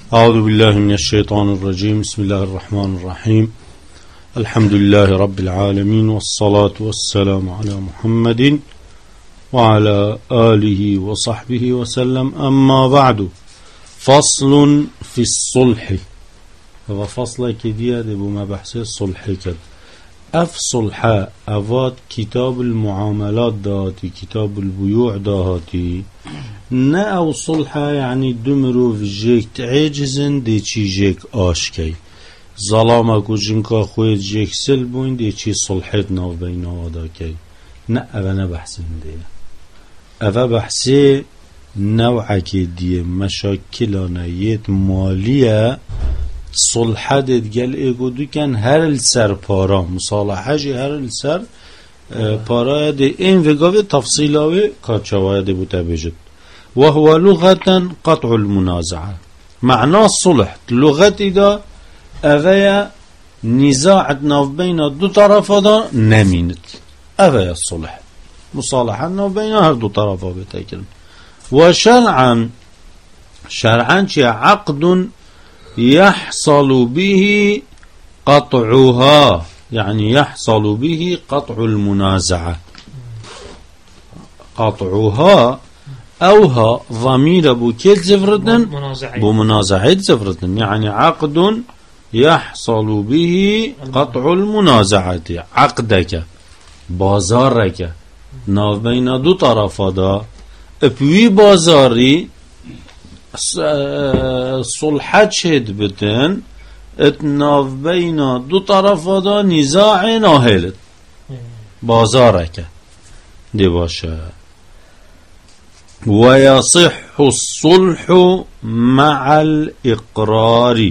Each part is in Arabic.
أعوذ بالله من الشيطان الرجيم. بسم الله الرحمن الرحيم. الحمد لله رب العالمين، والصلاة والسلام على محمد وعلى آله وصحبه وسلم. أما بعد، فصل في الصلح. و فصل كدية بما بحث الصلح كد اف صلحة اواد كتاب المعاملات دهاتي، كتاب البيوع دهاتي. نه او صلحة يعني دمرو في جيك تعجزن دي چي جيك آشكي ظلامك و جنكا خويت جيك سلبوين دي چي صلحت ناو بينا واداكي. نه اوه نه بحث هنده، اوه بحث نوعك دي مشاكلانيت مالية. صلحه دید ایگو دو کن هر السر پارا مصالحه جی هر السر پارا دی این وگاوی تفصیلاوی کارچاوه دی بوده بجد. و هو لغتا قطع المنازعه. معنى صلح لغتی دا اوه نزاعت ناف بین دو طرفا دا نمینت، اوه صلح مصالحه ناف بین هر دو طرفا بتاکرن. و شرعا چی عقد يحصل به قطعها، يعني يحصل به قطع المنازعة. قطعها اوها ضمير ابو كيل زفردن بمنازعة زفردن، يعني عقد يحصل به قطع المنازعة. عقدك بازارك ناف بين دو طرفا دا ابوي بازاري صلحت شد بتن اتناف بين دو طرفا دا نزاع ناهلت بازارك دي باشا. ويصح الصلح مع الإقرار.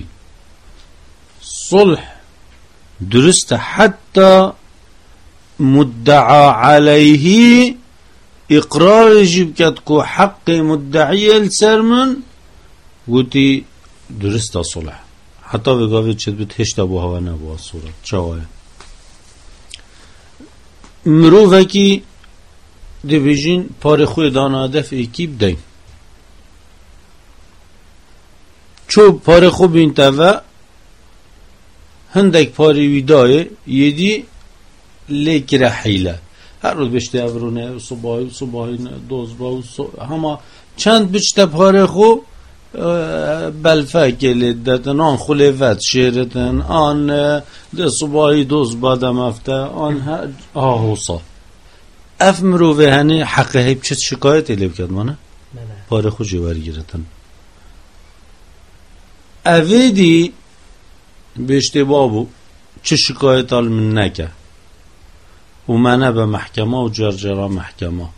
صلح درست حتى مدعى عليه اقرار يجب كتكو حق مدعي السرمن قلتي درست صلح حتى بقاوه چد بتهشت ابوها و نبوها صورت چاوه مروفه کی دی بیجین پار خوی دانادف ایکی بدهیم چو پار خوب این تاوه هندک پاری ویدای یدی لیکره حیله هر روز بشته افرونه صبحی دوزبا همه چند بچته پاره خوب بلفه گلیدتن آن خلیفت شیرتن آن ده صبحی دوز بادم افته آن آهوسا اف مروفه هنی حقه هیب چه شکایت ایلی بکرد مانه؟ پاره خود جواری گیرتن اویدی بشته بابو چه شکایت آل من نکه و منه به محکمه و جرجرا محکمه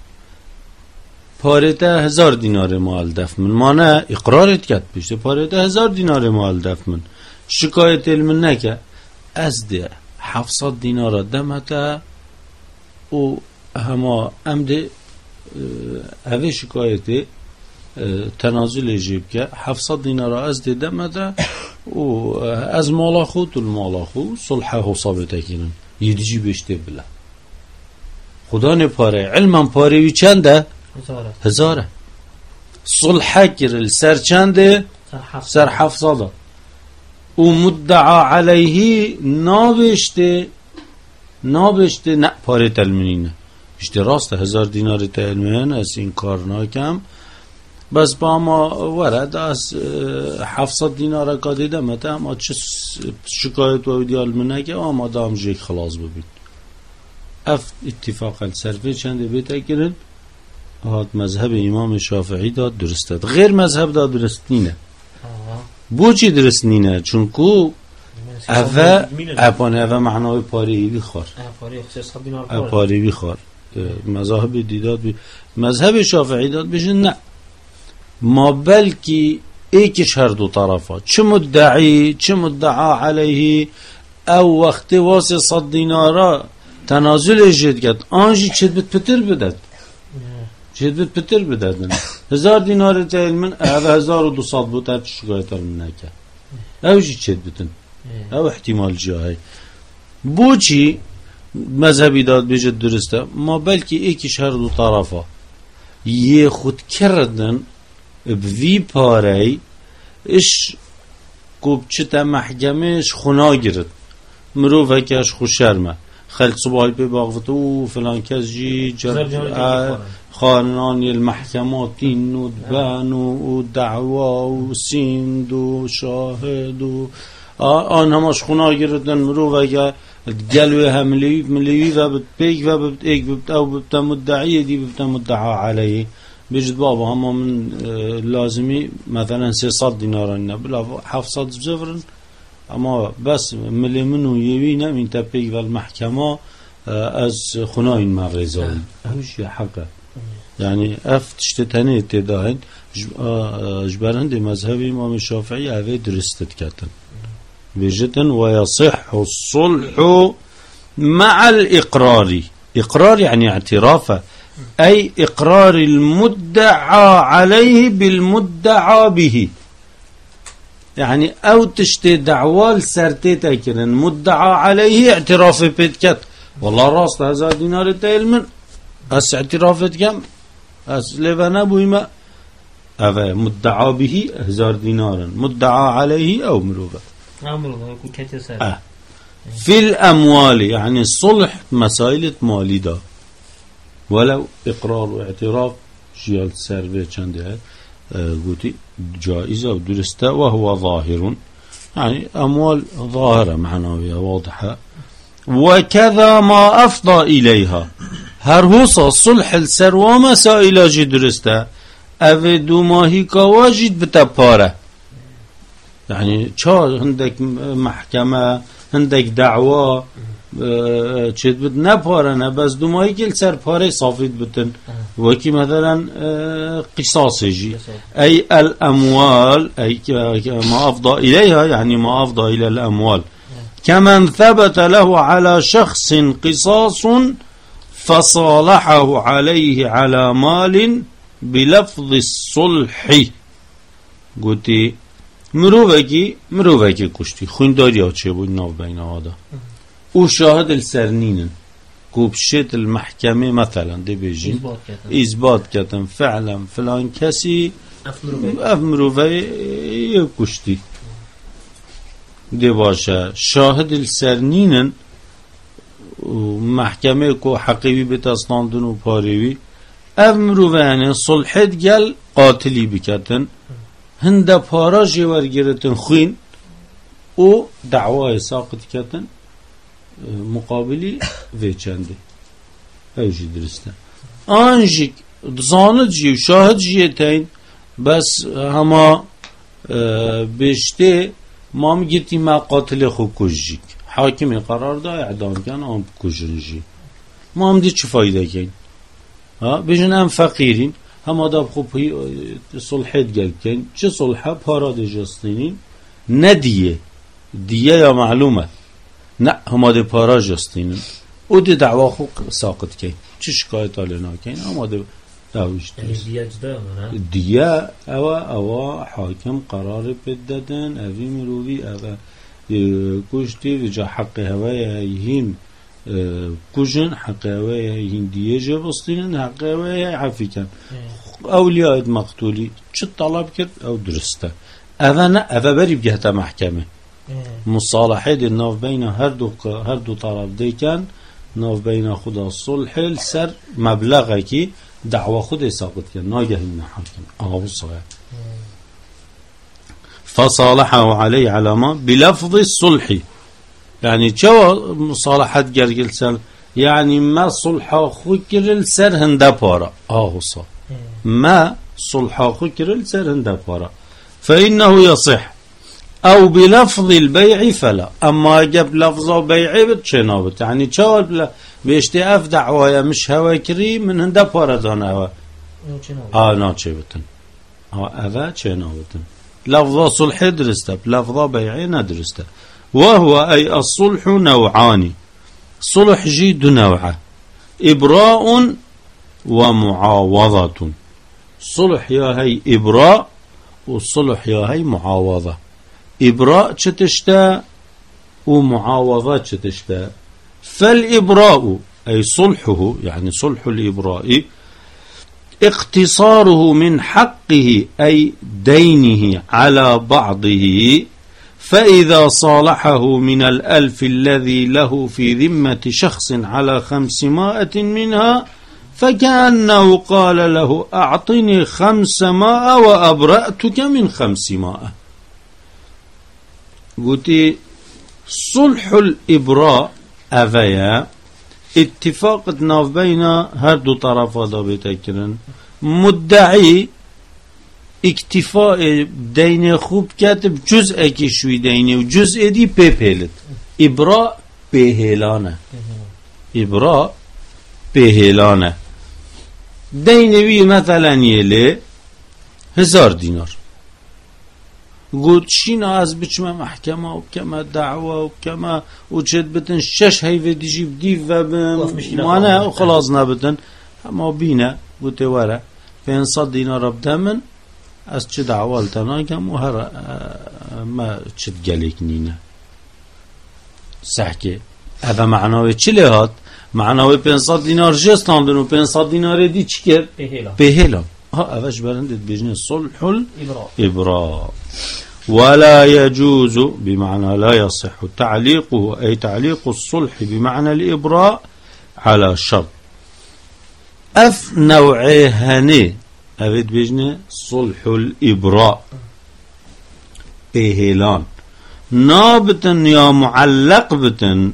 پارته 1000 دینار مال دفع من مانه اقرارت کرد پیشته پارته 1000 دینار مال دفع من شکایت علم نکه از ده 700 دینار دمته و هما امده اوه شکایت تنازل جیب که 700 دینار از ده دمته و از مالا خود و المالا خود صلحه حسابته کنن یدیجی بشته بله خدا نپاره علما پاره وی چنده؟ 1000 صلحه کرل سر چنده؟ سر 700 و مدعا علیه نابشته نه پاره تلمینینه اشته راست 1000 دینار تلمین از این کار ناکم بس با ما ورد از 700 دینار که دیده مته اما چه شکایت و ایدیال منه که اما دام جیک خلاص ببین اف اتفاق السرفه چنده بیته کرن هات مذهب امام شافعی داد درستد غیر مذهب داد درست نینه بو چی درست نینه چونکو اوه معنای پاری بیخوار پاری بیخوار مذهب دیداد مذهب شافعی داد بشن نه ما بلکی ایکش هر دو طرفا چه مدعی چه مدعا علیه او وقت واسه 100 دینارا تنازل جد کرد آنجی چید بید پتر بدد چید بید پتر بدد 1000 دینار تایل من اوه 1200 بود هر شکایت من نکرد او جی چید بیدن او احتمال جاهی بو چی مذهبی داد بجد درسته ما بلکی ایکش هر دو طرفا یه خود کردن بوی پاره اش کوب چتا محکمش خنا گرد مروفه کش خوشرمه خلق صباحی پی باقفت و فلان کس جی خانان المحکمات این و دبن و دعوا و سیند و شاهد و آن هماش خنا گردن مروفه که گلوه هملیوی و بد پیک و بد ایک بد او بد مدعی دی بد مدعا علیه بيجد بابا هم من لازمي مثلا 600 دينار بلا 700 زفرن اما بس ملي منو يوينا من تبيك والمحكمة از خناين مرزاوي هوش حقه يعني تشتتني تداهن جبرند مذهب امام الشافعي اوه درستت كتن بيجدن ويصح الصلح مع الإقرار إقرار يعني اعترافه أي إقرار المدعى عليه بالمدعى به يعني أو تشتي دعوال سرتي تاكرن مدعى عليه اعتراف بيتكت والله راس هذا دينار تايلمن أس اعترافت كم أس لبنا بويما أفا مدعى به 1000 دينارا مدعى عليه أو مروفة في الأموال يعني الصلح مسائل مالي دا ولو إقرار واعتراف جيال سربي چنده قوتي جائزة ودرسته وهو ظاهر يعني أموال ظاهرة معنوية واضحة وكذا ما أفضى إليها هرهوصة الصلح السر ومسائل جي درسته أفدو ماهي كواجد بتباره يعني چا هندك محكمة هندك دعوة چت بد نپارنه بس دومایی که سر پاره صافید بتن وكي مثلا قصاصي أي الأموال أي ما أفضى إليها يعني ما أفضى إلى الأموال كمن ثبت له على شخص قصاص فصالحه عليه على مال بلفظ الصلح قلتي مروفكي كشتي خونداري ها چه بود ناف بين هذا وشاهد السرنين كوبشت المحكمة مثلا دي بيجين إثبات كتن فعلا فلان كسي أفمروفي كشتي دي باشا شاهد السرنين محكمة كو حقيبي بتستاندن و پاريوي أفمروفي يعني صلحت جل قاتلي بكتن هنده پارا جوار گرتن خوين و دعوة ساقط كتن مقابلی و چنده هیچی درسته آنجی زانت جی و شاهد جی تین بس هما بشته ما میگیتی ما قاتل خو کجیک حاکمی قرار دا اعدام کن آن کجنجی ما هم دی چه فایده کن بجن هم فقیرین هما دا خوب صلحت گل کن چه صلحه پارا دی جستینین ندیه دیه یا معلومه نه هما ده پارا جستینن او ده دعوا خو ساقط کن چه شکایت آلینا کن هما ده دعویش درست دیه او حاکم قرار بددن اوی مروی او کشتی و جا حق هوای هین کجن حق هوای هین دیه جا بستینن حق هوای عفی کن اولیاء مقتولی چه طلب کرد او درسته او نه او بری بگهت محکمه مصالحه دي ناف بين هر دو طرف دي كان ناف بين خدا الصلح السر مبلغه كي دعوة خود ساقط كان ناجه من حاكم صحيح فصالحه عليه على ما بلفظ الصلح يعني شو مصالحة جرجل سر يعني ما صلح خكر السر هندا بارا صح ما صلح خكر السر هندا بارا فإنه يصح أو بلفظ البيع فلا أما جاب لفظ بيع بتشنابت يعني شو بيشتي دعوة مش هواكري من هندا باردان هوا ناتشبتن أذا تشنابتن لفظ صلح درسته لفظ بيع ندرسته وهو أي الصلح نوعان صلح جيد نوعه إبراء ومعاوضة صلح يا هي إبراء والصلح يا هي معاوضة إبراء چتشتا ومعاوضة چتشتا فالإبراء أي صلحه يعني صلح الإبراء اقتصاره من حقه أي دينه على بعضه، فإذا صالحه من 1000 الذي له في ذمة شخص على 500 منها فكأنه قال له أعطني 500 وأبرأتك من 500. قلت صلح الإبراء أفيا اتفاق ناف بين هر دو طرفا دا بتكرن، مدعي اکتفاء دین خوب کتب جزء کی شوی دینه و جزء دی پیپیلد. ابرا پیهلانه، ابرا پیهلانه. دینوی مثلا یله 1000 دینار گوت شینا از بچمه محکمه و کما دعوه و کما و چد بتن 6 هیوه دیجی بدیو و مانه و خلاص نبتن اما بینه گوته وره 500 دینار بدمن از چه دعوال تناگم و هر ما چه گلیک نینه سحکه اوه معناوه چی لحاد؟ معناوه 500 دینار جستاندن و 500 دینار دی چی کرد؟ بهیلان. ها اوش برندت بجنه صلح الابراء. ولا يجوز بمعنى لا يصح تعليقه أي تعليق الصلح بمعنى الإبراء على شرط. أف نوعي هني أفيد بجنه صلح الإبراء بهلان نابتن يا معلق بتن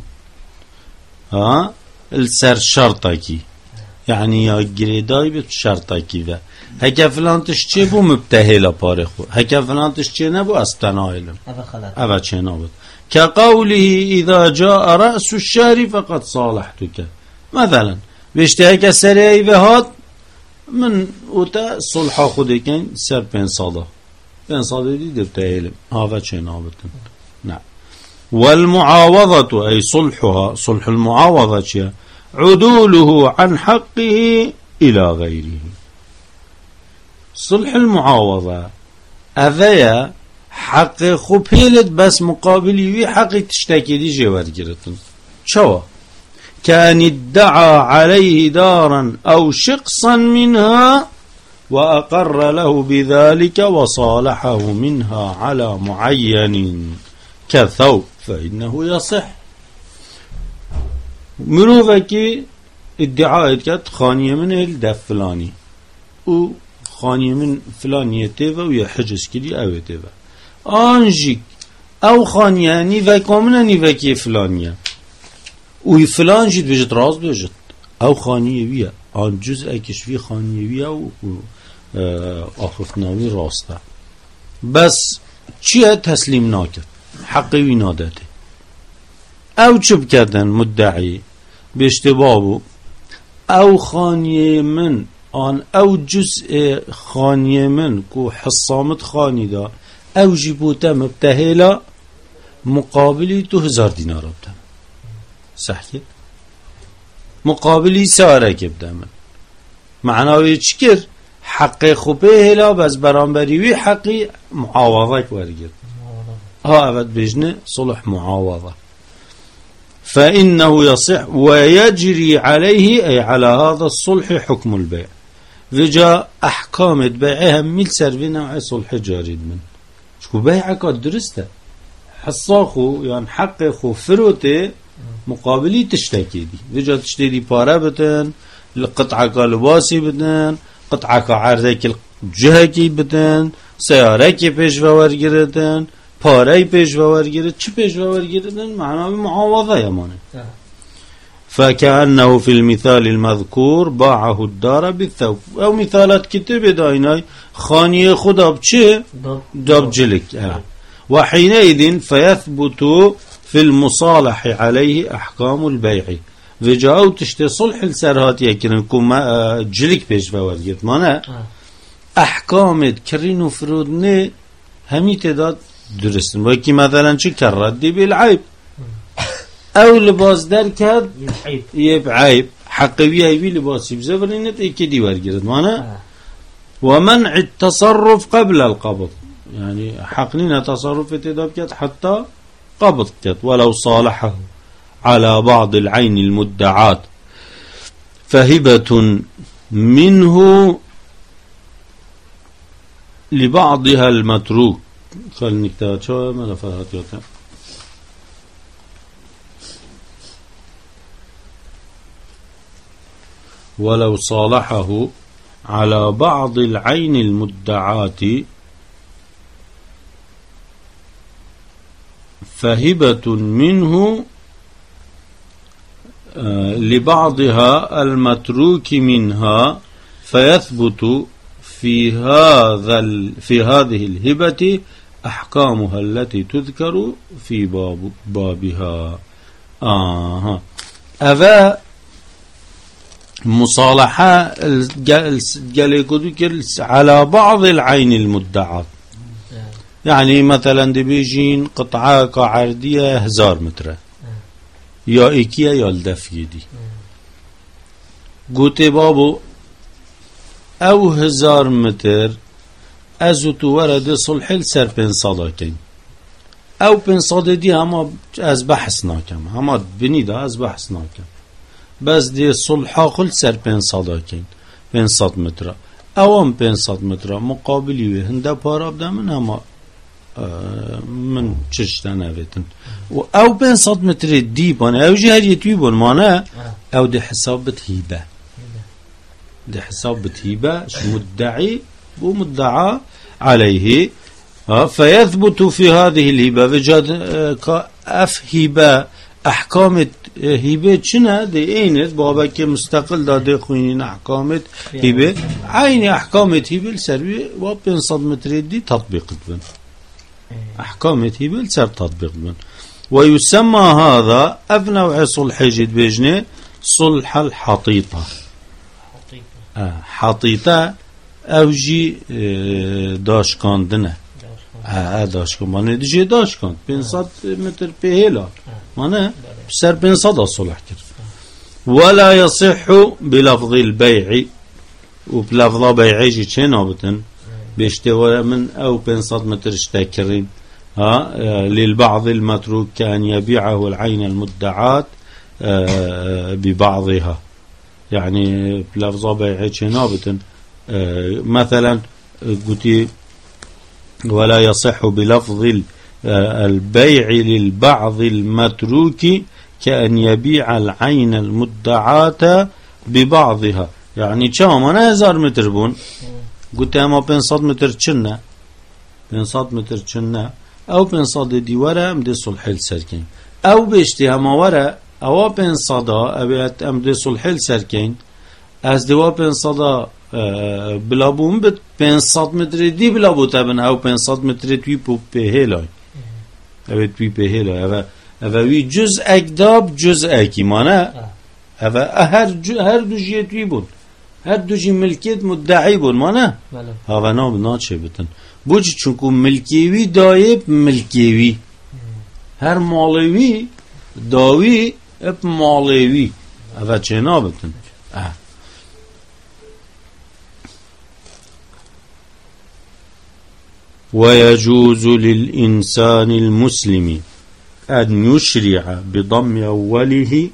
السر شرطكي يعني يا جريداي بت شرطكي ذا هكا فلان تشتي بو مبتهلا بارخو هكا فلان تشتي نبو استنايلم أبا چنابت كقوله إذا جاء رأس الشهر فقد صالحتك مثلا بيشتي هكا سريعي بهات من اوتا صلحا خودكين سر 500 دي دبتهلم هذا چنابتن نعم. والمعاوضة أي صلحها صلح المعاوضة عدوله عن حقه إلى غيره. صلح المعاوضة أذيا حق خبيلت بس مقابلي حق تشتكي دي جوار جرتن شو كان ادعى عليه دارا أو شقصا منها وأقر له بذلك وصالحه منها على معين كثوب فإنه يصح. مروفكي ادعاء كت خانية من الدف فلاني و خانية من فلانية تيفا ويا حجز كدي اوه تيفا آنجيك او خانية نيفاكا من نيفاكي فلانية و فلان جيت بجت راز بجت او خانية ويا آن جزء كشفي خانية ويا و آخفتناوي راسته بس چيه تسليم ناكت حقي وينادته او چوب کردن مدعی به اشتباهو او خانیه من آن او جزء خانیه من کو حصامت خانی دا او جیبوتا مبتهلا مقابلی 2000 دینار بدم صحیح مقابلی سارک بدم معناوی چکر حق خوبه هلا بس برانبریوی حقی معاوضه ورگرد ها اود بجنه صلح معاوضه فإنه يصح ويجري عليه أي على هذا الصلح حكم البيع وجاء أحكام البيع هم ميل سر نوع صلح جاري من شكو بيعك درسته حصاخو يعني حق خو فروته مقابلي تشتكي دي وجاء تشتري بارا بتن لقطعك لباسي بتن قطعك عرضك الجهكي بتن سيارك بيشوا ورگردن پاره پیشوا ورگیرد چی پیشوا ورگیردن معناه معاوضه یمانه فكأنه في المثال المذكور باعه الدار بالثوب او مثالات كتب دايناي خانية خدا بچه داب جلك وحينئذ فيثبت في المصالح عليه أحكام البيع وجاءوا تشتي صلح السرهات يكن كما جلك پیشوا ورگیرد مانه احكام كرين و فرودنه همي تعداد درستن وكي مثلا چه كردي بالعيب او لباس در كد يب عيب حقوي ايوي لباسي بزفرينت ايكي دي ورگرد مانا ومنع التصرف قبل القبض يعني حقنين تصرف اتداب كد حتى قبض كد ولو صالحه على بعض العين المدعات فهبة منه لبعضها المتروك. قال نكتات شو ما فرحت يوتا ولو صالحه على بعض العين المدعات فهبة منه لبعضها المتروك منها فيثبت في هذه الهبة أحكامها التي تذكر في بابها. أفا مصالحة على بعض العين المدعات، يعني مثلا دي بيجين قطعة كعردية 1000 متر يا إيكيا يا الدفية دي قوتي بابو او 1000 متر ازوتو ورد صلح السر 500 كين او 500 دي هما از بحث ناكم هما بنيدا از بحث ناكم بس دي صلحا خل سر 500 كين 500 متر اوام 500 متر مقابلي هنده پارا بده من هما من چشتن اویتن و او 500 متر دی بانه او جهریتوی بان مانه او دي حساب بتهيبه دي حساب بتهيبه مدعي ومدعى عليه فيثبت في هذه الهبة وجد هبة أحكام هبة شنا دي اينت بابا كي مستقل دا دي خوينين أحكام هبة عين أحكام هبة السروي وبين صدمة دي تطبيق بن أحكام هبة السر تطبيق بن ويسمى هذا أبنوع صلح جد بجنة صلح الحطيطة حطيطة اوجی داشکاندنه داشکان مانه دیجی داشکاند 500 متر پهلا مانه سر 500 صلح کرد ولا يصح بلفظ البيع وبلفظ بيعي جي چه نابتن بيشتوى من او 500 متر اشتاكرين للبعض المتروك كأن يبيعه العين المدعات ببعضها يعني بلفظ بيعي چه نابتن مثلا قلت ولا يصح بلفظ البيع للبعض المتروك كأن يبيع العين المدعاة ببعضها يعني كم أنا 1000 متر بون قلت أما 500 متر چنة 500 متر چنة أو 500 دي ورا أمدي صلح السركين أو بيشتي هما ورا أو 500 أبيت أمدي صلح السركين از دوا 500 بلابون بد 500 متر دی بلابو تبن او 500 متر توی پهلای او توی پهلای او وی جز اکداب جز اکی مانه او هر دو جیه توی بود هر دو جی ملکیت مدعی بود مانه او نا چه بتن بوچ چونکو ملکیوی دایب ملکیوی هر مالوی داوی اپ مالوی او چه نا بتن ويجوز للإنسان المسلم أن يشرع بضم أوله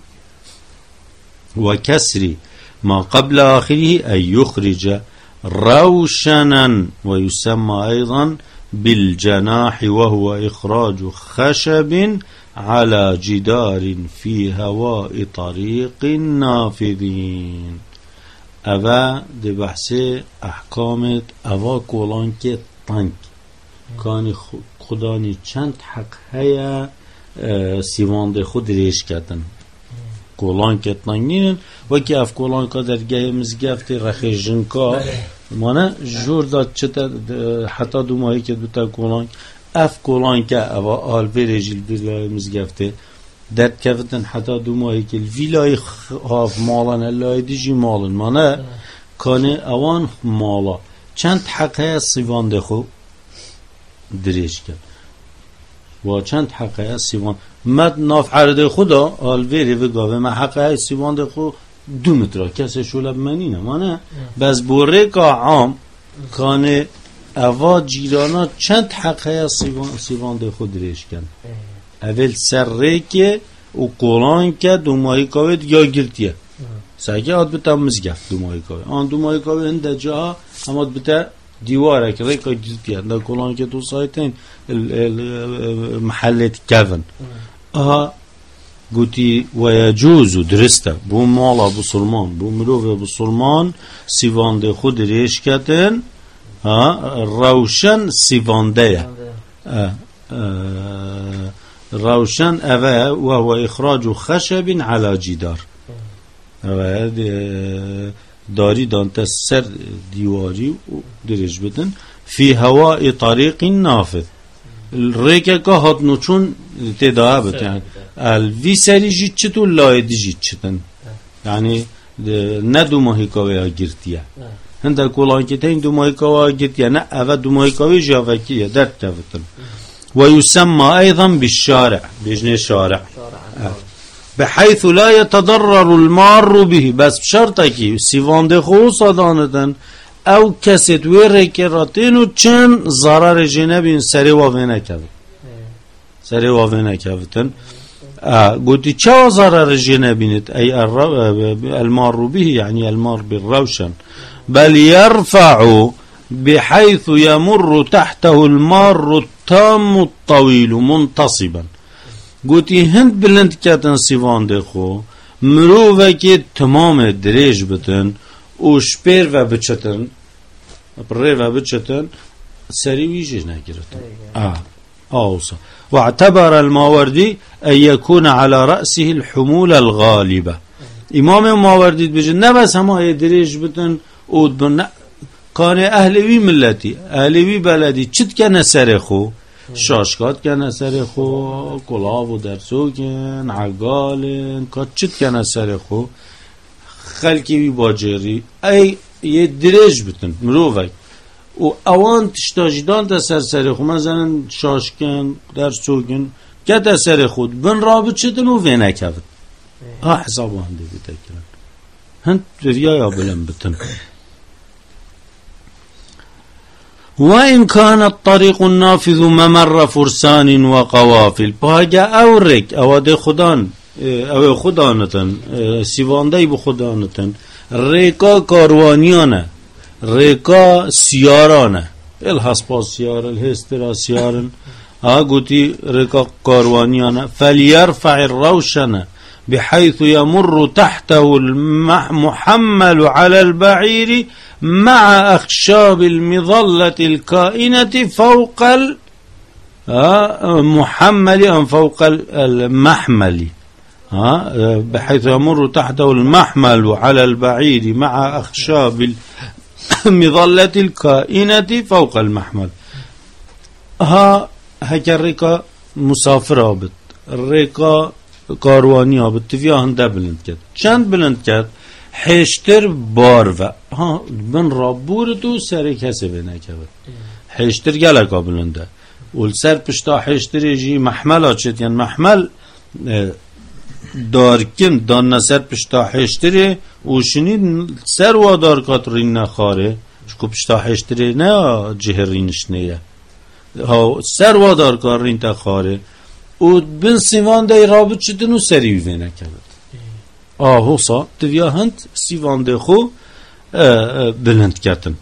وكسر ما قبل آخره أن يخرج روشنا ويسمى أيضا بالجناح وهو إخراج خشب على جدار في هواء طريق النافذين. أبا دي بحثي أحكامت أبا كولانك تانك کانی خدانی چند حق هیا سیواند خود ریش کردن کولان کتنان نینن و که اف کولان که درگاه مزگفت رخیجن که مانه جور داد چطور حتی دو ماهی که دوتا کولان اف کولان که اوا آل بیرجیل ویلای مزگفته درد کفتن حتی دو ماهی که ویلای هاف مالن اللای دیجی مالن مانه کانی اوان مالا چند حق هیا سیواند خود دریش کرد و چند حقه سیوان مد ناف عرض خدا آلویری و گاوه ما حقه سیوان ده خود 2 متر کسی شولب منی نمانه بس بوره که عام کانه اوا جیرانا چند حقه سیوان ده خود دریش کرد اول سره که و قرآن که 2 ماهی کاوید یا گرتیه سگه آد بتا مزگفت 2 ماهی کاوید آن 2 ماهی کاوید هنده جا هم آد بتا دیواره که ریکا گرتیه دا کلان که تو سایتین محلت کفن گوتی و یجوز درسته بو مالا بسلمان بو مروف بسلمان سیوانده خود ریش کتن روشن سیوانده روشن اوه و هو اخراج خشب على جدار اوه داری دانت سر دیواری درش بدن فی هواء طریق نافذ ریکه که هات نوچون تداعه بتن الوی سری جید چطور لایدی جید چطن یعنی نه دو ماهی کاوه ها گرتیه هنده کلان که تین دو ماهی کاوه ها گرتیه نه اوه دو ماهی کاوه جاوکیه درد کفتن و یسمى ایضا بالشارع بجنه شارع بحيث لا يتضرر المار به بس بشرطه که سیوانده خوصا داندن او کسید ویره که راتینو چند ضرر جنبین سری واوه نکوید سری واوه نکویدن قلت چه ضرر جنبینت ای المار به يعني المار بالروشن بل يرفع بحيث يمر تحته المار التام الطويل منتصبا قلت هند بلند کتن سیوانده خو مروفه که تمام دریج بتن و شپیر و بچتن بره و بچتن سری ویجه نگیرتن آوصا واعتبر الماوردي أن يكون على رأسه الحمول الغالبة امام ماوردی بجن نه بس همه دریج بتن اود بن کان اهلوی ملتی اهلوی بلدی چت کنه سر خو شاشکات کنه سر خو کلاو و درسو کن عقالن که چت کنه سر خو خلکی وی باجری ای یه دریج بتن مروفک و اوان تشتاجدان تا سر خو مثلا شاشکن درسو کن که تا سر خود بن رابط چتن و وینه کفت حسابو هنده بیتا کرن هند دریا یا بلن بتن وإن كان الطريق النافذ ممر فرسان وقوافل باجا او رك او ده خدان او خدانتن سیواندهی بخدانتن ریکا کاروانیانه ریکا سیارانه الحسبا سیار الهسترا سیارن قوتي ریکا کاروانیانه فليرفع الروشن بحيث يمر تحته المحمل على البعير مع أخشاب المظلة الكائنة فوق المحمل أم فوق المحمل بحيث يمر تحته المحمل على البعير مع أخشاب المظلة الكائنة فوق المحمل هكا الريكا مسافر آبت الريكا کاروانی آبد تفیا هنده بلند کرد چند بلند کرد حشتر بار و من رابور تو سر کسی بینه کرد حشتر گلکا بلنده اول سر پشتا حشتر جی محمل آچید یعنی محمل دارکن دان سر پشتا حشتر اوشنی سر وادار کات رین نخاره شکو پشتا حشتر نه جهر رینش نیه سر وادار کار رین تخاره و بن سیوانده رابط چدن و سری وینه کرد حوصا دویا هند سیوانده خو بلند کردن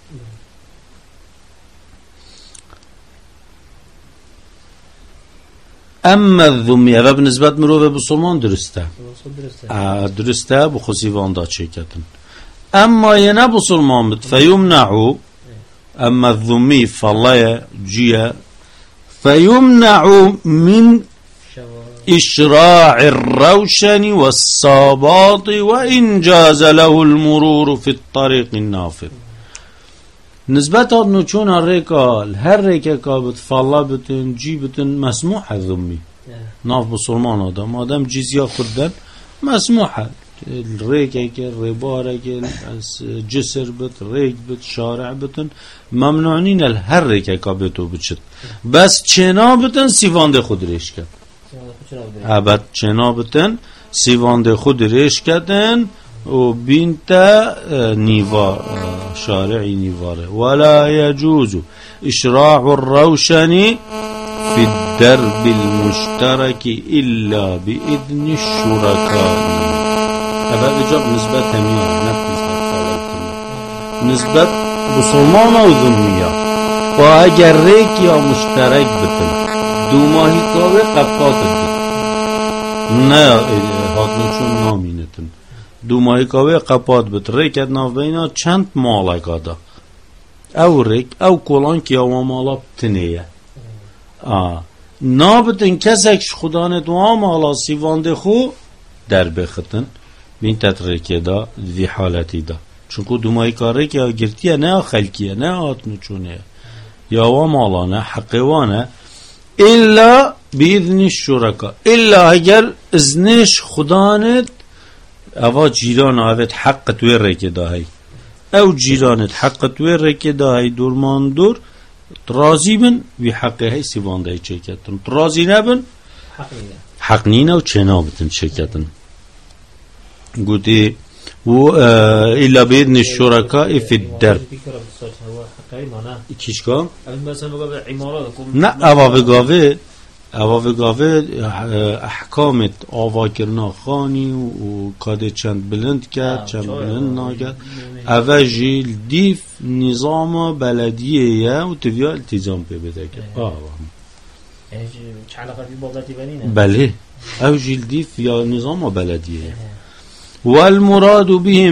اما الذمیه و بنسبت مروه بسلمان درسته درسته بخو سیوانده چه کردن اما یه نه بسلمان بد فیمنعو اما الذمی فالله جیه فیمنعو من إشراع الروشن والصاباط وإن جاز له المرور في الطريق النافذ نسبت آدنو چون الريكال هر ريكا كابت فالله بتن جي بتن مسموح الذمي ناف بسلمان آدم جيزيا خردن مسموح الريكا كي الربارة كي جسر بت ريك بت شارع بتن ممنوعنين الهر ريكا كابتو بتشت بس چنا بتن سيفانده خود ريش كد ابد جنابتن سیوانده خود ریش کردن و بینتا نیوا شارعی نیواره ولا يجوز اشراع الروشن في الدرب المشترك الا باذن الشركاء ابد جاب نسبت همین نسبت مسلمان او ذمیه و اگر ریک یا مشترک بتن دو ماهی کاوه قبقات بتن نه هاتنشون نامینتن دو ماهی کاوه قبقات بتن ریکت ناف بینا چند مالک آده او ریک او کلان که او مالا بتنیه نابتن کسک خدانت و مالا سیوانده خو در بختن بین تطریقه دا دی حالتی دا چونکو دومای کاره که گرتیه نه خلکیه نه آتنو چونه یا و مالانه حقوانه الا بیذن الشرکا الا اگر ازنش خدانت اوا جیران آوید حق توی رکه دا هی او جیرانت حق توی رکه دا هی دورمان دور رازی بن وی حقه هی سیوانده هی چکتن رازی نبن حق نینه و چنابتن چکتن قلتي إلا بإذن الشركاء في الدرب كيش كام؟ نا أوا بقاوه أحكامت آوا کرنا خانی و کاده چند بلند کرد چند بلند ناکرد أوا جیل دیف نظام بلدیه و تبیا التزام پی بده کرد بله أو جیل دیف یا نظام بلدیه والمراد بهم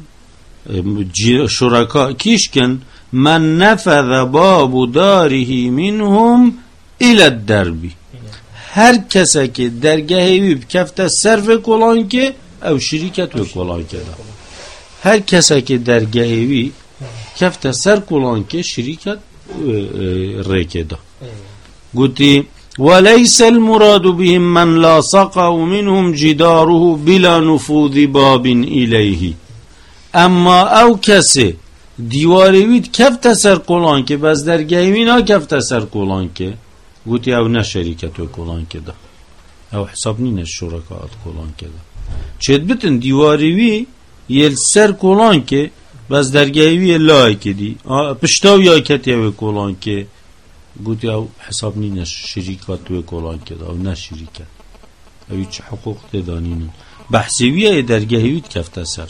شركاء كيشكن من نفذ باب داره منهم الى الدرب هر کسی که درگاهی کفت صرف کلان که او شریکت و کلان که هر کسی که درگاهی کفت سر کلان که شریکت ریکه دا گوتی وليس المراد بهم من لاصقه منهم جداره بلا نفوذ باب إليه اما او کسی دیواروید کفت سر کلان که بس درگاهی نا کفت سر کلان که گوتی او نه شریکت و کلان که دا او حساب نینه شرکات کلان که دا چید بتن دیواروی یل سر کلان که بس درگاهی لای که دی پشتاو یا کتی او کلان که گوتی او حساب نینه شریکات و کلان که دا او نه شریکت او چه حقوق تدانینن بحثیویه درگاهیوید کفت سر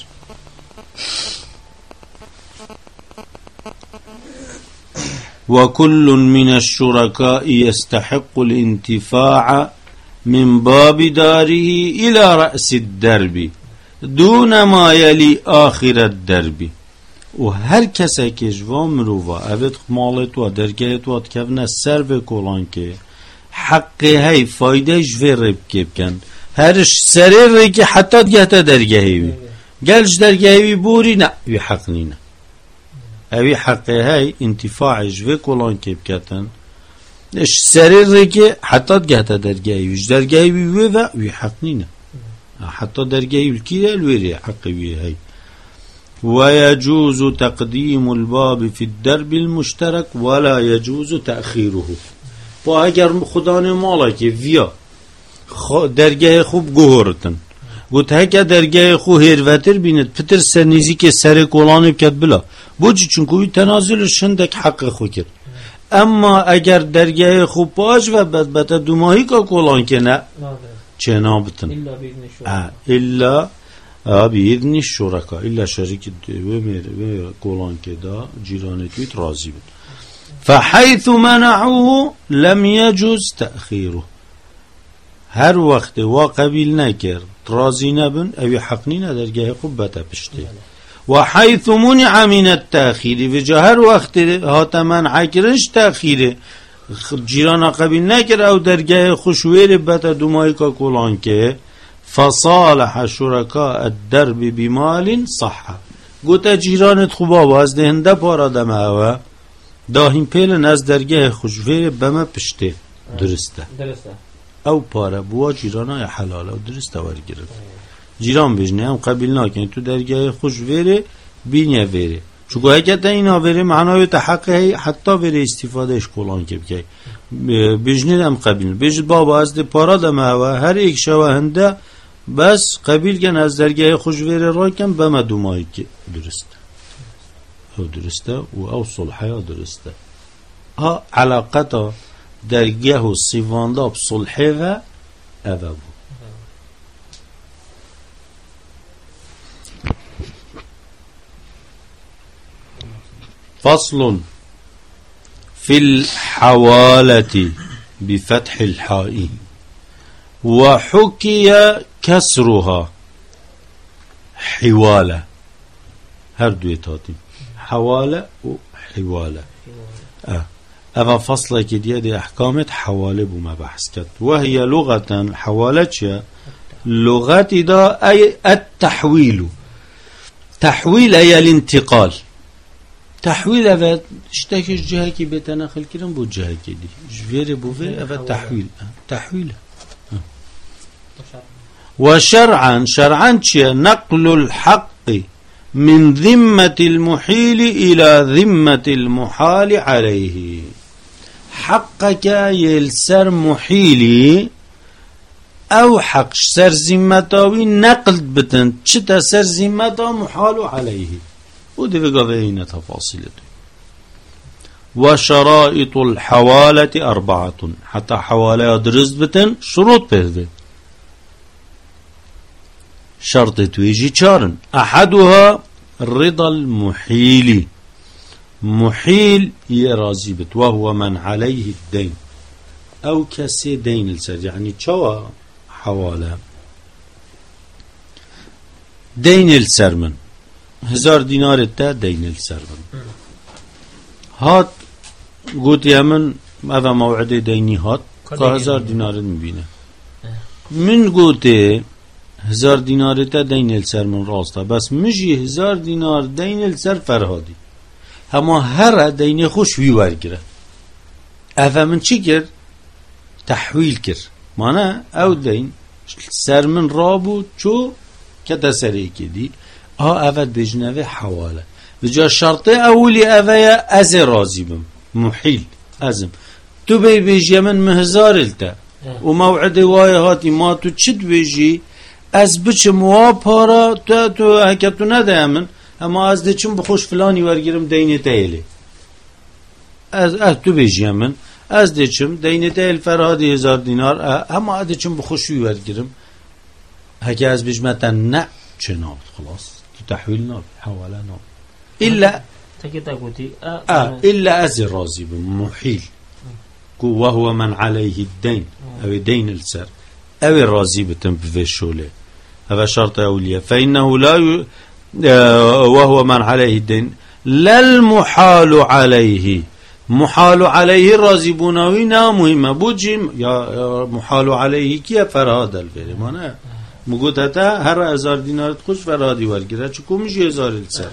وكل من الشركاء يستحق الانتفاع من باب داره إلى رأس الدرب دون ما يلي آخر الدرب و هر کسی که جوا مروفا اوید مالت و درگاهت و تکفنه سر به کلان که حقی های فایده جوه رب که بکن هرش سره ری که حتی گهت درگاهی بی گلش درگاهی بوری نه وی حق نینه اوی حقی های انتفاع جوه کلان که بکتن اش سره ری که حتی گهت درگاهی بیش درگاهی بی و وی حق نینه حتی درگاهی بلکی الویری حقی بی های ويجوز تقديم الباب في الدرب المشترك ولا يجوز تأخيره و اگر خدانه مالا که ویا درگاه خوب گوهرتن گوت هکا درگاه خو هیروتر بیند پتر سرنیزی که سر کلانه بکد بلا بوچی چونکوی تنازل شندک حق خو کرد اما اگر درگاه خوب باش و بدبت دوماهی که کلان که نه چه نابتن الا بإذن الشركاء إلا شريك وكولان كدا جيرانتويت راضي بود فحيث منعوه لم يجوز تأخيره هر وقت وقبيل نكر راضي نبن أو حقني ندرجه قبته بشته وحيث منع من التأخير وجه هر وقت هات منع کرنش تأخيره جيران قبيل نكر أو درجه خوشوير بته دومايكا كولان که فصالح شركاء الدرب بمال صح قلت جيرانت خوبا باز دهنده پارا دمه و داهیم پیلن از درگاه خوشویر بمه پشته درسته او پارا بوا جیرانای حلاله و درسته ورگرد جیران بجنه هم قبیل ناکنی تو درگاه خوشویر بینیه ویره چون اگه اینا ویره معنای تحقه حتی ویره استفادهش کلان که بکی بجنه هم قبیل بجد بابا از ده پارا دمه و هر ایک شوهنده بس قبیل کن از درگاه خوشویر را کن بما دومایی که درسته او درسته و او صلحه درسته ها علاقتا درگاه و سیوانده بصلحه و اوه بود فصل في الحوالة بفتح الحاء وحكي كسرها حوالة هردوية تاتي حوالة وحوالة أفا فصل كدية دي أحكامت حوالة بما بحث كت وهي لغة حوالة لغة دا أي التحويل تحويل أي الانتقال تحويل أفا اشتاكش جهة كي بتناخل كرم بو جهة كي دي جفير بو فير أفا تحويل وشرعا نقل الحق من ذمة المحيل إلى ذمة المحال عليه حقك يلسر محيلي أو حق سر ذمتاوي نقل بتن شتا سر ذمتا محال عليه ودي في قضيين تفاصيل وشرائط الحوالة 4 حتى حوالة درس بتن شروط بهذه شرط تويجي چارن أحدها رضا المحيل محيل يرازي بت وهو من عليه الدين أو كسي دين السر يعني چوا حوالة دين السر من 1000 دينار التا دين السر من هات قلت يا من هذا موعد ديني هات 1000 دينار مبينه من قلت 1000 دينار تا دين السر من راسته بس مجي 1000 دينار دين السر فرهادي هما هر دين خوش وی ورگره افا من چی کر تحویل کر مانا او دين سر من رابو چو کتا سره کدی افا بجنوه حواله بجا شرط اولی افا از رازی بم محیل ازم تو بيجي من مهزار التا وموعد وايهاتي ما تو چد بيجي از بچم وا پارا تو حکتو نده من اما از دچم بخوش فلانی ورگیرم دینه تیلی از تو بیجی من از دچم دینه تیل فرهادی 1000 دینار اما از دچم بخوشی ورگیرم هکی از بجمتن نه چه نابد خلاص تو تحویل نابد حواله نابد إلا از رازی بمحیل وهو من عليه الدين او دين السر او رازي بتم بفشوله هذا شرط أولية فإنه لا وهو من عليه الدين لا المحال عليه محال عليه رازي بناوي نامهمة بوجيم يا محال عليه كيا فرهاد الفير مانا مقود هتا هر 1000 دينار تخش فرهادي ورگره چكو مجي 1000 السر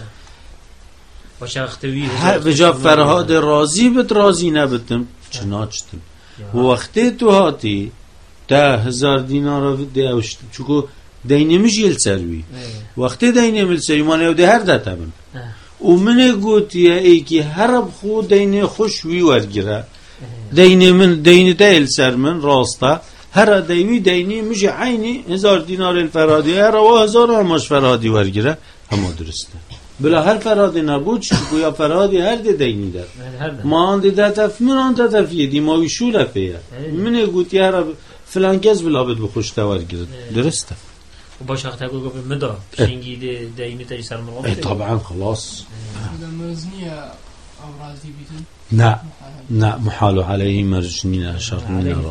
بجا فرهاد رازي بت رازي نبتم چناچتم وقتی تو هاتی تا 1000 دینار دیوشت چکو دینمیش یل سروی وقتی دینمیل سروی مانه ده هر دتا من و من گوتیه ای که هر خود دینه خوش وی ورگیره دینه من دینه تا یل سر من راسته هر دیوی دینه میشه عینی 1000 دینار الفرادی هر و 1000 هماش فرادی ورگیره همه درسته بلا هر فرادی نبود چکو یا فرادی هر دینی در ما آن دیده تف من آن تفیه دی ماوی شوله فیه من گوتی هر فلان کس بلا بد بخوش تور گرد درسته و باش اخته گو گفت مدا شنگی دینی تایی سر مرافته طبعا خلاص مرزنیه او رازی بیتن نه محال عليه مرجنين شرط من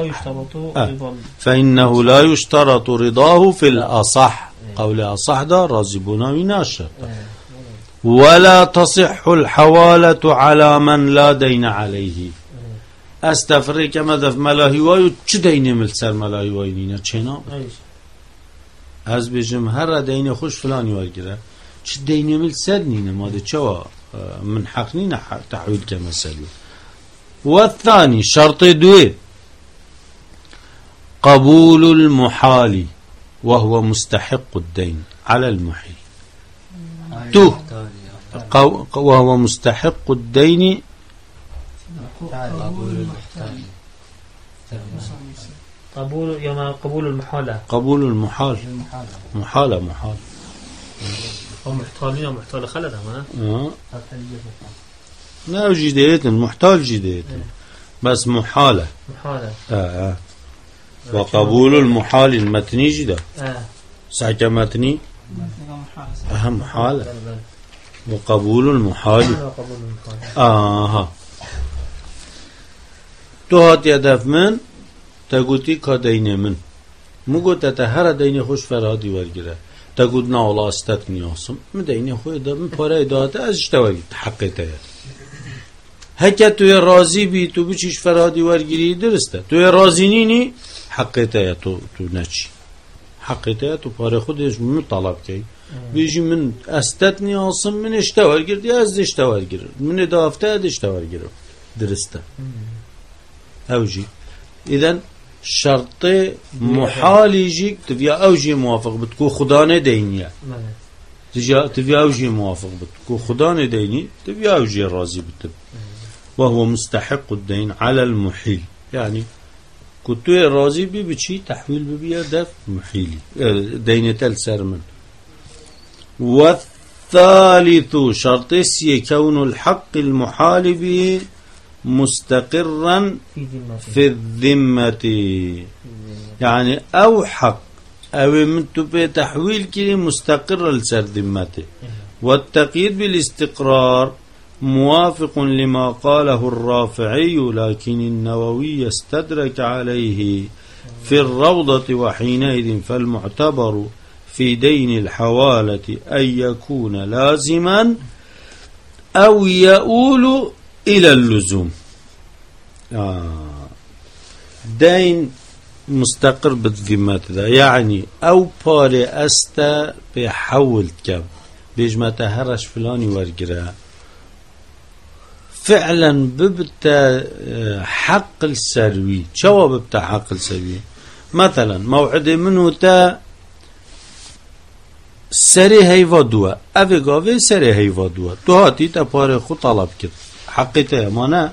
فإنه لا يشترط رضاه في الأصح قول أصح ده رازي بناوي ناشر ولا تصح الحوالة على من لا دين عليه استفره كما دف ملاهي وايو چه دين ملسر ملاهي وايو نينا چنا از بجم هر دين خوش فلاني ورگره چه دين ملسر نينا ماده چوا من حق نينا تحويل كمسلو والثاني شرط دوي قبول المحال وهو مستحق الدين على المحيل تو وهو مستحق الدين قبول المحالة قبول المحال محالة أو محتالين أو محتال خلد لا جديت محتال جديت بس محالة وقبول المحال المتني جدا ساعة متني أهم محالة وقبول المحال تو هات هدف من تقولي كدين من مو تتهر دين خوش فرادي ورگره تقول نه والله استثني اصلا من دين خو ده من پاره داده از اشتواری حقیقته هکه توی راضی بی تو بچیش فرادی ورگیری درسته توی راضی نینی حقیقته تو نچی حقیقته تو پاره خودش من طلب کی بیجی من استثني اصلا من اشتوار گردی از اشتوار گیر من دافته از اشتوار گیر درسته اوجي اذا شرط محال يجيك تبي اوجي موافق بتكون خدانه دينيه تبي اوجي موافق بتكون خدانه ديني تبي اوجي راضي بتب وهو مستحق الدين على المحيل يعني كنت راضي بشي تحويل ببيع دف محيلي دينه السرمن والثالث شرط يكون الحق المحال به مستقرا في الذمة يعني أو حق أو من تبي تحويل كلي مستقر لسر ذمته والتقييد بالاستقرار موافق لما قاله الرافعي لكن النووي استدرك عليه في الروضة وحينئذ فالمعتبر في دين الحوالة أن يكون لازما أو يؤول إلى اللزوم دين مستقر بالذمة ذا يعني أو باري أستا بحول كم بيجمة هرش فلاني ورقرا فعلا ببتا حق السروي شو ببتا حق السروي مثلا موعد منه تا سري هيفا دوا أفي قافي سري هيفا دوا تو هاتي تا باري خو طلب كد حقيقة مانا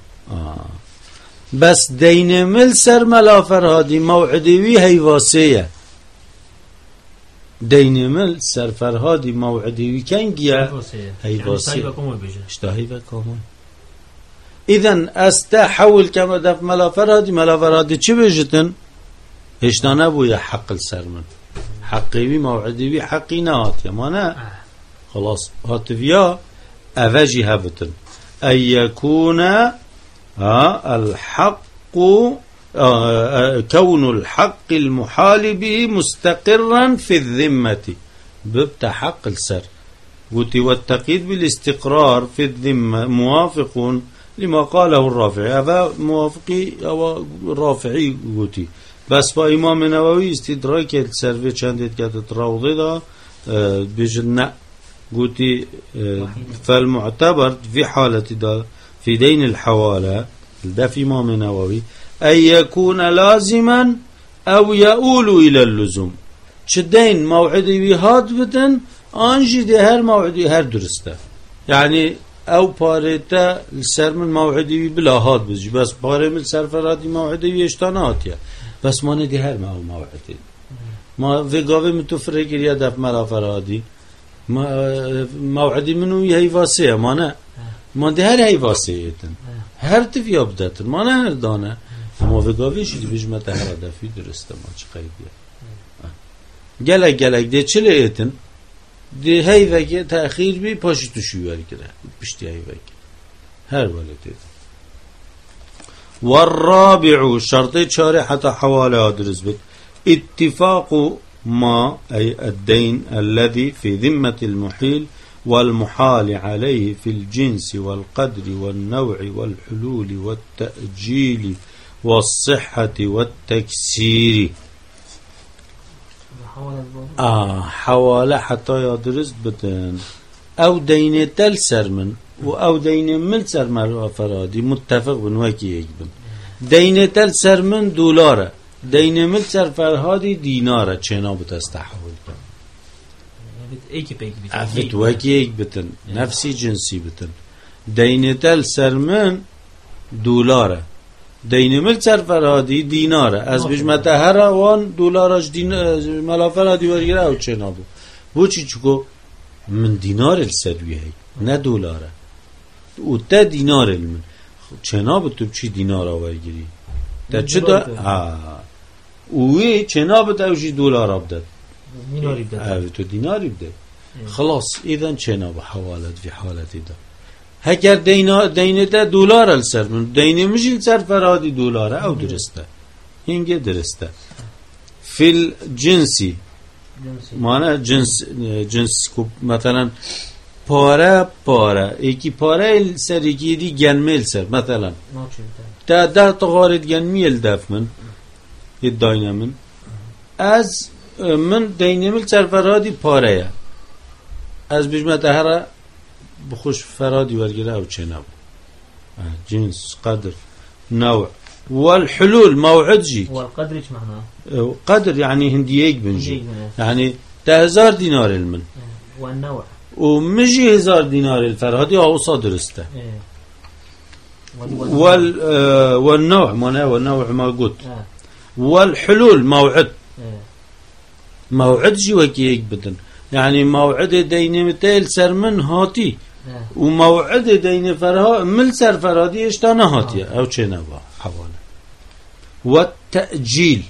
بس دين مل سر ملافر هادي موعدي هيواسية دين مل سر فرهادي موعدي كان جيا هيواسية اشتهي بكمون إذن استحول كما دف ملافر هادي چه بجتن اشتانه بويا حق السر من حقي موعدي حقي نهات يا مانا خلاص هاتفيا أفاجي هبتن أن يكون الحق كون الحق المحال به مستقرا في الذمة ببت حق السر والتقييد بالاستقرار في الذمة موافق لما قاله الرافعي هذا موافقي أو الرافعي قوتي بس با إمام نووي استدراك السر چندت كانت روضي دا بجنة قوتي فالمعتبر في حالة دا في دين الحوالة ده في إمام نووي أن يكون لازما أو يؤول إلى اللزوم شدين موعدي بهاد بتن أنجي ده هر موعدي هر درسته يعني أو باريتا السر من موعدي بلا هاد بزي بس باري من سر فرادي موعدي بيشتانات يا بس ما ندي هر موعدي ما في قاوي متفرق يا دف ملا فرادي موعدي منو هي واسية ما ده هر هي واسية هر تفيا بدتن ما نه هر دانه ما في قاوي شدي بجمة هر دفي درسته ما چه قيدية گلک ده چه لیتن ده هی وکی تأخیر بی پاشی تو شویاری کرده پشتی هی وکی هر ولده والرابع شرط چاره حتى حواله آدرس بد اتفاق ما أي الدين الذي في ذمة المحيل والمحال عليه في الجنس والقدر والنوع والحلول والتأجيل والصحة والتكسير حواله حتى يدرس بتن او دين تل سرمن و او دين مل سرمن فرادي متفق بنوكي يجبن دين تل سرمن دولاره دين مل سر فرهادي ديناره چنا بتستحول كن افت وكي يجبن نفسي جنسي بتن دين تل سرمن دولاره دين مل سر فرهادي ديناره از بجمت هر وان دولارش دين ملافرادي ورگره او چنا بو چی چکو من دينار السروي هي نه دولاره او تا دينار المن چنا تو چی دينار ورگری تا چه دا اوی چنا تو چی دولار بدد دیناری بدد تو دیناری بدد خلاص إذا چنا بحوالة في حالتي ده هكر دينه ده دولار السر من دينه مجل سر فرادي دولار أو درسته هنگه درسته في الجنسي معنى جنس مثلا پاره ایکی پاره سر ایکی دی گنمیل سر مثلا ده تغارد گنمیل دف من ادعاینا من از من دینمیل سر فرادی پاره از بجمت هره بخوش فرادي ورقلا أو تشناب جنس قدر نوع والحلول موعد جي والقدر إيش معناه؟ قدر يعني هنديك بنجي يعني 1000 دينار المن والنوع ومجي 1000 دينار الفرادي أو صادرسته والنوع معناه والنوع ما قلت والحلول موعد موعد جي وكيك بدن يعني موعد دينمتيل سرمن هاتي وموعد دين فرها مل سر فرادي اشتانه هاتيه او چه نبا حواله والتأجيل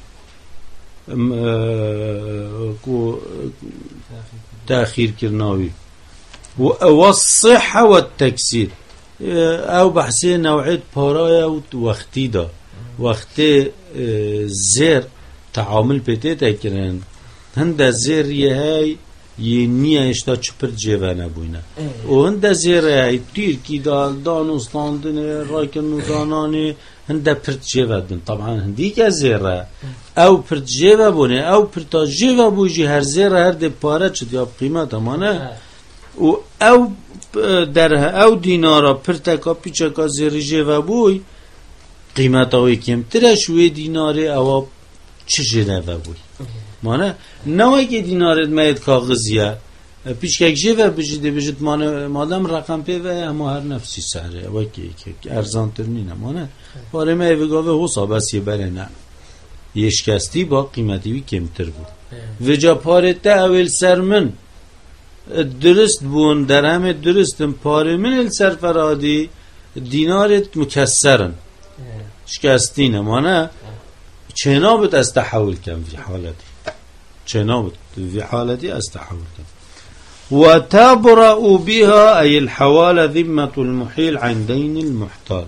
تأخير كرناوي والصحة والتكسير او بحثي نوعية بارايا وقتي دا وقت زير تعامل بيتي تكرن هند زير يهي نیه اشتا چپرت جوانه بوینه و هنده زیره تیرکی دانستاندنه راکن نوزانانه هنده پرت جوادن طبعا هندی که زیره او پرت جوا بونه او پرتا جوا بوجی هر زیره هر ده پاره چه دیاب قیمت همانه و او درها او دینارا پرتکا پیچکا زیر جوا بوی قیمت اوی کمتره شوی دیناره او چه جنوه بوی مانه نوعی که دینارت ماید کاغذیه پیش که جیوه بجید مادام رقم پیوه اما هر نفسی سهره وکی که ارزان ترنینه مانه باره ما ایوگاوه حساب است یه بره نه یه شکستی با قیمتیوی کمتر بود و جا پارته اول سرمن درست بون در همه درستم پاره من السرفرادی دینارت مکسرن شکستینه مانه چنابت از تحول کم فی حالتی چنابت في حالتي أستحولكم وتبرأ بها أي الحوالة ذمة المحيل عن دين المحتال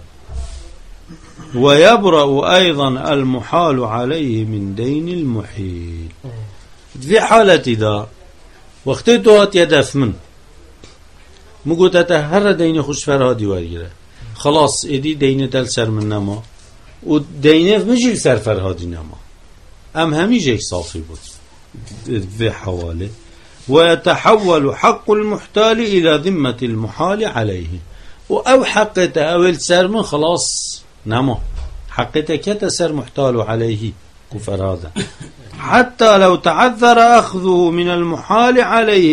ويبرأ أيضا المحال عليه من دين المحيل في حالتي دا وقتتوات يدف من مقود أتهر دين خوش فرادي وارجره خلاص إدي دين تل سر من نما ودين مجيل سر فرادي نما أم هميجيك صافي بود في حواله ويتحول حق المحتال إلى ذمة المحال عليه أو حقته أو السر من خلاص نما حقته كتسر محتال عليه كفر هذا حتى لو تعذر أخذه من المحال عليه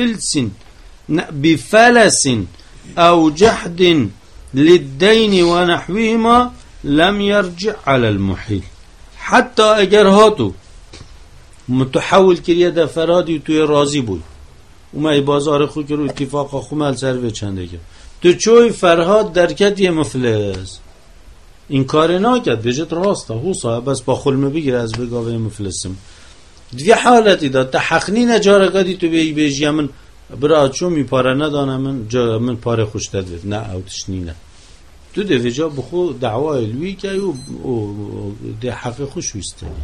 بفلس أو جحد للدين ونحوهما لم يرجع على المحيل حتى أجرهاته متحول کریه در فرادی توی راضی بود اومای بازار خود که رو اتفاق خو مل سر به چنده که تو چوی فرهاد درکت یه مفلس این کار ناکد بجت راسته حوصا بس با خلمه بگیر از بگاوه مفلسم دوی حالتی دا تحقنی نجارکاتی تو بیجی من برای چون می پاره ندانم من پاره خوش داد نه اوتش نینه تو دوی جا بخو دعوای لوی که او ده حق خوش ویستنی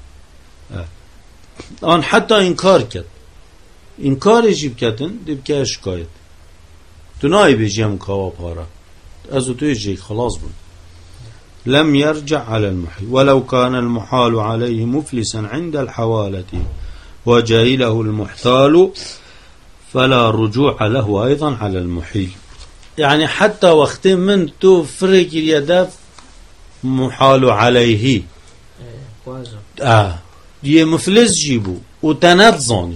آن حتی انکار کرد انکار جیب کردن دیب که شکایت تو نای بیجیم کوا پارا از توی جیک خلاص بود لم يرجع على المحيل ولو كان المحال عليه مفلسا عند الحوالة وجاهله المحتال فلا رجوع له أيضا على المحيل يعني حتى وقت من تو فرق اليدف محال عليه یه مفلس جیبو و تنت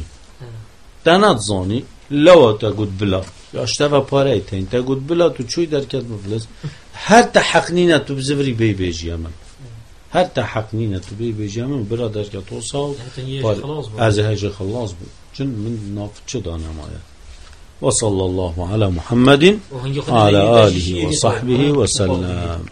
زانی لو تقود بلا اشتفا پاره تین تقود بلا تو چوی درکت مفلس هر تحقنینه تو بزبری بیجی من هر تحقنینه تو بیجی من برا درکت توسا از هجه خلاص بود چون من نافچه دانم آید و صلی الله علی محمد وعلى آله وصحبه وسلم